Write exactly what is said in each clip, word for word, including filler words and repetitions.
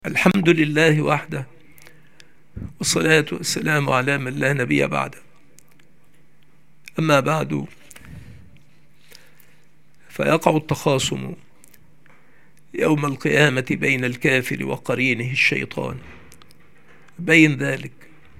الحمد لله وحده، والصلاة والسلام على من لا نبي بعده. أما بعد، فيقع التخاصم يوم القيامة بين الكافر وقرينه الشيطان. بين ذلك،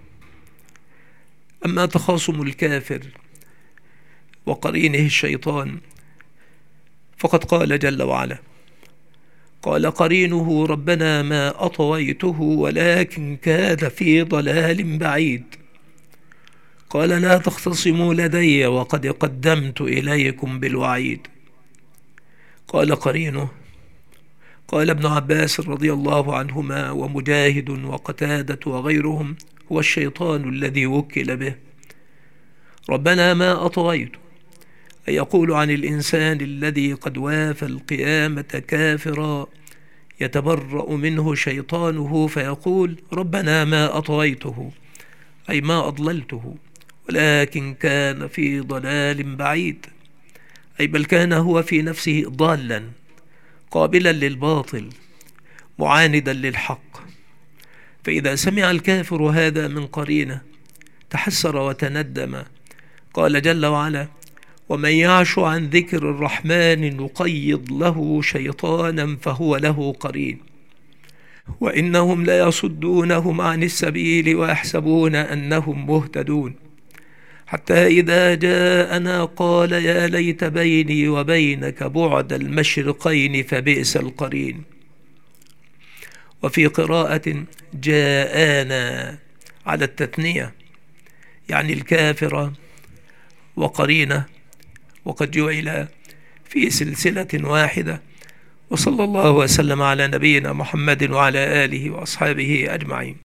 أما تخاصم الكافر وقرينه الشيطان فقد قال جل وعلا: قال قرينه ربنا ما أطويته ولكن كان في ضلال بعيد. قال لا تختصموا لدي وقد قدمت إليكم بالوعيد. قال قرينه، قال ابن عباس رضي الله عنهما ومجاهد وقتادة وغيرهم: هو الشيطان الذي وكل به. ربنا ما أطويته، أي يقول عن الإنسان الذي قد وافى القيامة كافرا يتبرأ منه شيطانه فيقول: ربنا ما أطويته، أي ما أضللته، ولكن كان في ضلال بعيد، أي بل كان هو في نفسه ضالا قابلا للباطل معاندا للحق. فإذا سمع الكافر هذا من قرينه تحسر وتندم. قال جل وعلا: ومن يعش عن ذكر الرحمن نقيض له شيطانا فهو له قرين وإنهم ليصدونهم عن السبيل ويحسبون أنهم مهتدون حتى إذا جاءنا قال يا ليت بيني وبينك بعد المشرقين فبئس القرين. وفي قراءة جاءنا على التثنية، يعني الكافر وقرينه، وقد جعل في سلسلة واحدة. وصلى الله وسلم على نبينا محمد وعلى آله وأصحابه أجمعين.